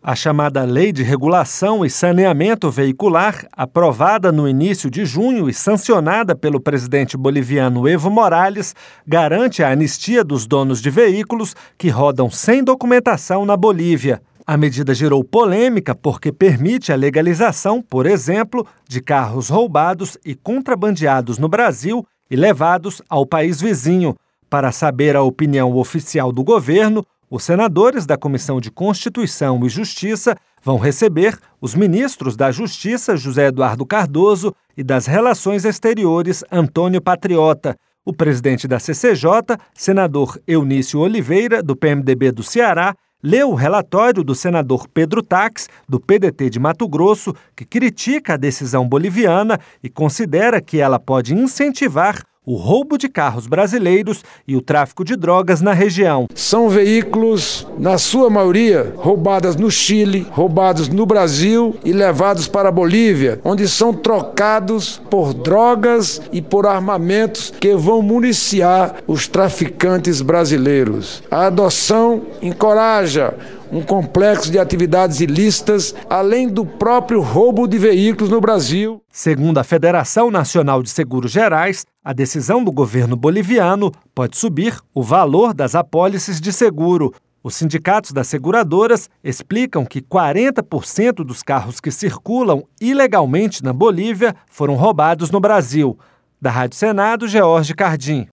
A chamada Lei de Regulação e Saneamento Veicular, aprovada no início de junho e sancionada pelo presidente boliviano Evo Morales, garante a anistia dos donos de veículos que rodam sem documentação na Bolívia. A medida gerou polêmica porque permite a legalização, por exemplo, de carros roubados e contrabandeados no Brasil e levados ao país vizinho. Para saber a opinião oficial do governo, os senadores da Comissão de Constituição e Justiça vão receber os ministros da Justiça, José Eduardo Cardoso, e das Relações Exteriores, Antônio Patriota. O presidente da CCJ, senador Eunício Oliveira, do PMDB do Ceará, leu o relatório do senador Pedro Taques, do PDT de Mato Grosso, que critica a decisão boliviana e considera que ela pode incentivar o roubo de carros brasileiros e o tráfico de drogas na região. São veículos, na sua maioria, roubados no Chile, roubados no Brasil e levados para a Bolívia, onde são trocados por drogas e por armamentos que vão municiar os traficantes brasileiros. A adoção encoraja um complexo de atividades ilícitas, além do próprio roubo de veículos no Brasil. Segundo a Federação Nacional de Seguros Gerais, a decisão do governo boliviano pode subir o valor das apólices de seguro. Os sindicatos das seguradoras explicam que 40% dos carros que circulam ilegalmente na Bolívia foram roubados no Brasil. Da Rádio Senado, George Cardim.